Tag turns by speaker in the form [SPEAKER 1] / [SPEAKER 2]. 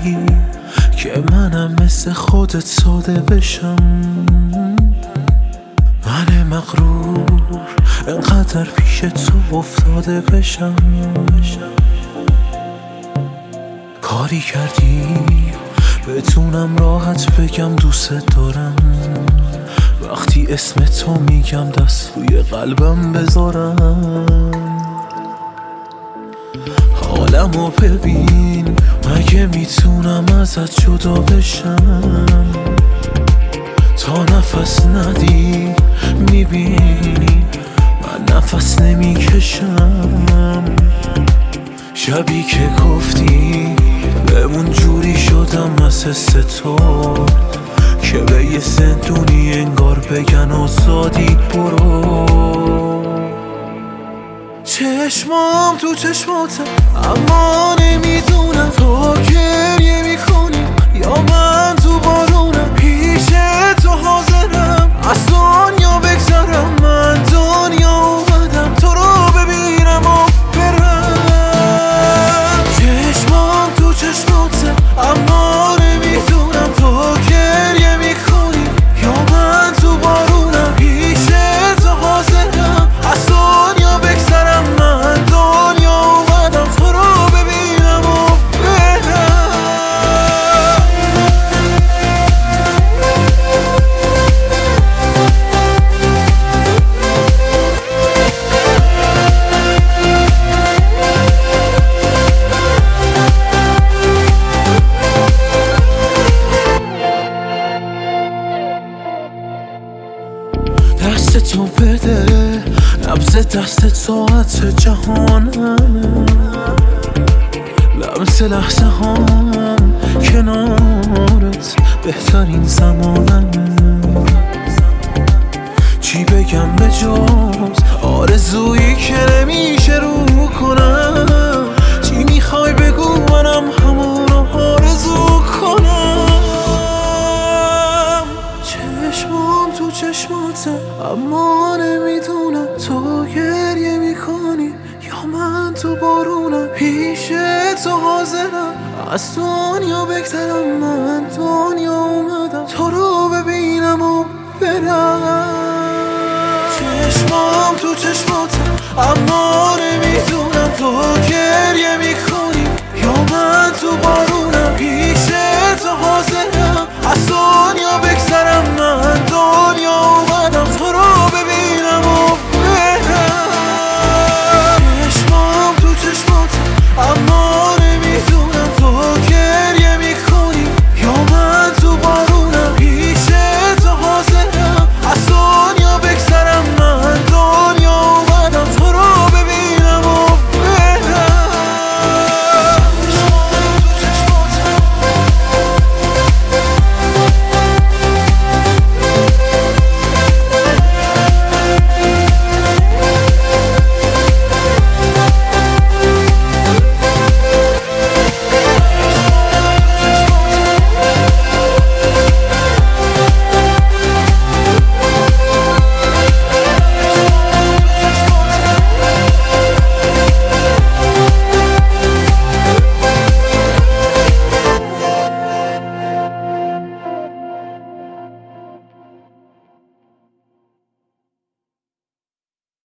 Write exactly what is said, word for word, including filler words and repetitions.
[SPEAKER 1] که منم مثل خودت ساده بشم. من مغرور انقدر پیش تو افتاده بشم. کاری کردی بتونم راحت بگم دوست دارم. وقتی اسم تو میگم دست روی قلبم بذارم. حالمو ببین، مگه میتونم ازت جدا بشم؟ تا نفس ندی میبینی من نفس نمیکشم. شبی که گفتی بمون جوری شدم از حس تو که به یه زندونی انگار بگن آزادی برو. چشمام تو چشماته اما نمیدونم تو گریه میکنی یا من تو بارونم. پیش تو حاضرم از دنیا بگذرم. من دنیا اومدم تو رو ببینم و برم. چشمام تو چشماته اما نمیدونم تو گریه میکنی یا من تو بارونم. پیش تو حاضرم از دنیا بگذرم. من دنیا اومدم تو رو ببینم و برم. دست تو بده، نبض دست ساعت جهانم. لمس لحظه هم کنارت بهترین زمانم. چی بگم به جز آرزویی که نمیشه رو کنم؟ چی میخوای بگو منم همونو آرزو کنم؟ چشمام تو چشماته اما نمیدونم تو گریه میکنی یا من تو بارونم. پیش تو حاضرم از دنیا بگذرم. من دنیا اومدم تو رو ببینم و برم. چشمام تو چشماته اما نمیدونم تو گریه میکنی یا من تو بارونم.